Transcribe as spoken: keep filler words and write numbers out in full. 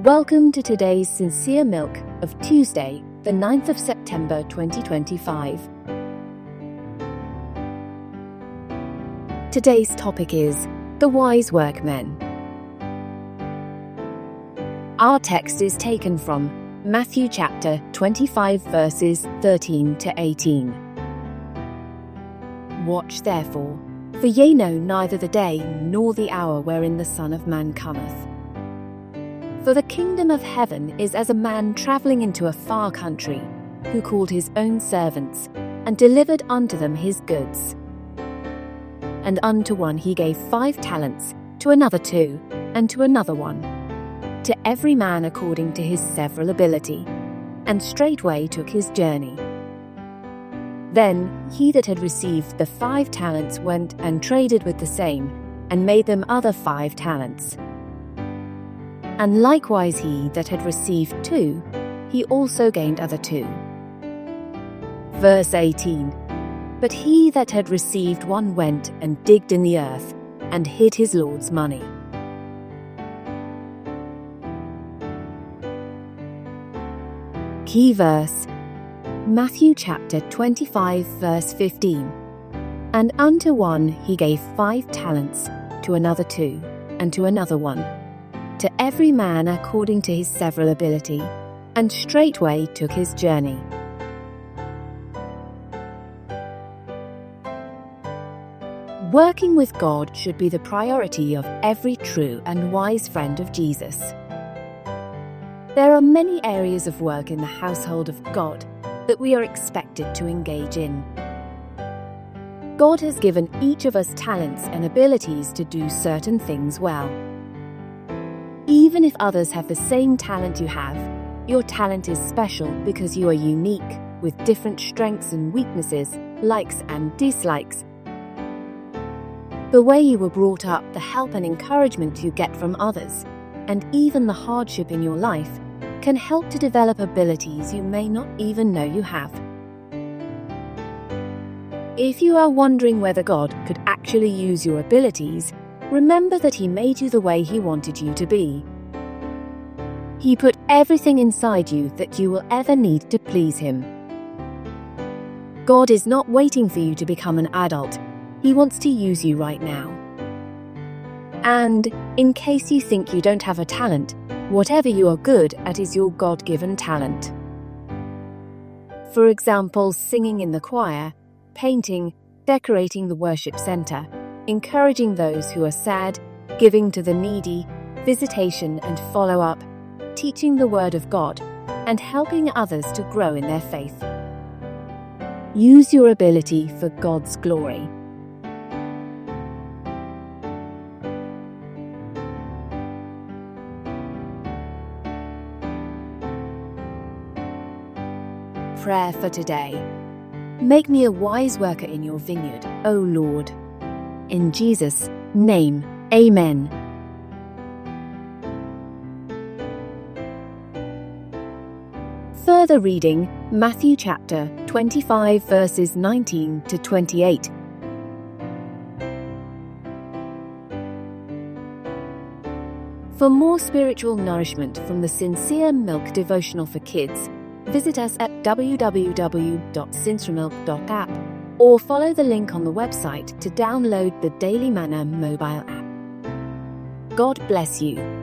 Welcome to today's Sincere Milk of Tuesday, the ninth of September twenty twenty-five. Today's topic is the wise workmen. Our text is taken from Matthew chapter twenty-five verses thirteen to eighteen. Watch therefore, for ye know neither the day nor the hour wherein the Son of Man cometh. For the kingdom of heaven is as a man travelling into a far country, who called his own servants, and delivered unto them his goods. And unto one he gave five talents, to another two, and to another one, to every man according to his several ability, and straightway took his journey. Then he that had received the five talents went and traded with the same, and made them other five talents. And likewise he that had received two, he also gained other two. Verse eighteen. But he that had received one went and digged in the earth, and hid his Lord's money. Key verse, Matthew chapter twenty-five verse fifteen. And unto one he gave five talents, to another two, and to another one, to every man according to his several ability, and straightway took his journey. Working with God should be the priority of every true and wise friend of Jesus. There are many areas of work in the household of God that we are expected to engage in. God has given each of us talents and abilities to do certain things well. Even if others have the same talent you have, your talent is special because you are unique, with different strengths and weaknesses, likes and dislikes. The way you were brought up, the help and encouragement you get from others, and even the hardship in your life, can help to develop abilities you may not even know you have. If you are wondering whether God could actually use your abilities, remember that He made you the way He wanted you to be. He put everything inside you that you will ever need to please Him. God is not waiting for you to become an adult. He wants to use you right now. And, in case you think you don't have a talent, whatever you are good at is your God-given talent. For example, singing in the choir, painting, decorating the worship center, encouraging those who are sad, giving to the needy, visitation and follow-up, teaching the Word of God, and helping others to grow in their faith. Use your ability for God's glory. Prayer for today. Make me a wise worker in your vineyard, O Lord. In Jesus' name, Amen. Further reading, Matthew chapter twenty-five verses nineteen to twenty-eight. For more spiritual nourishment from the Sincere Milk devotional for kids, visit us at w w w dot sinceremilk dot app or follow the link on the website to download the Daily Manna mobile app. God bless you.